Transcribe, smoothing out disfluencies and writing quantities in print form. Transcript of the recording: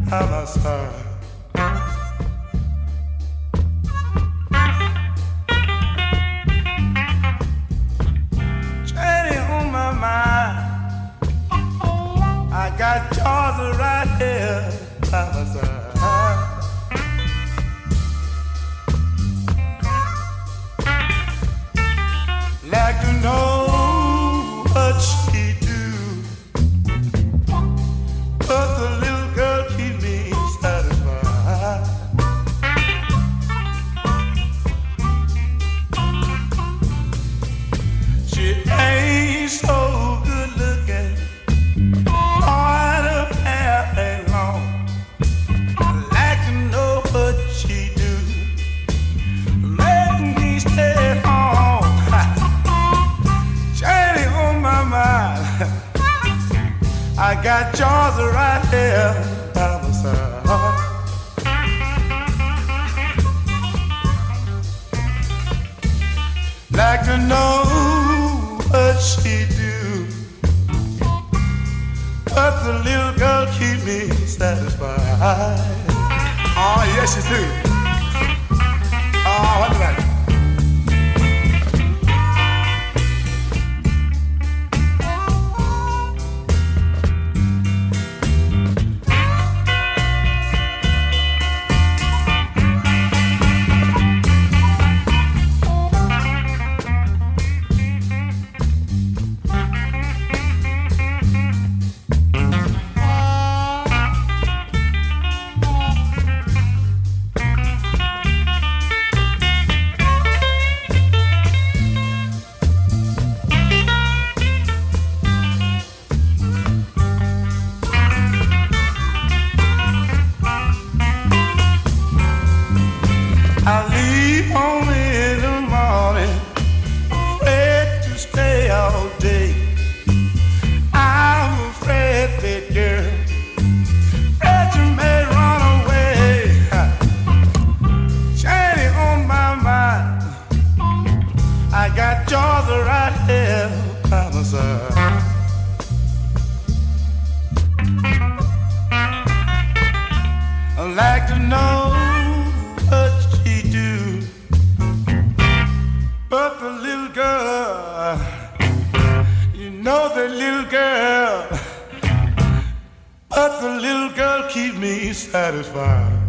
how I start. Jenny on my mind, I got Georgia right here by my side. Like to know what she do, but the little girl keep me satisfied. She ain't so good looking, or her hair ain't long. I like to know what she do, make me stay home. Jenny on my mind, I got Georgia right here by my side. Like to know what she do, but the little girl keep me satisfied. Oh yes she do. Oh, what about it? I leave home in the morning, afraid to stay all day. I'm afraid that girl, that you may run away. Jenny on my mind, I got Georgia right here by my side. I'd like to know what she do, but the little girl, you know the little girl, but the little girl keep me satisfied.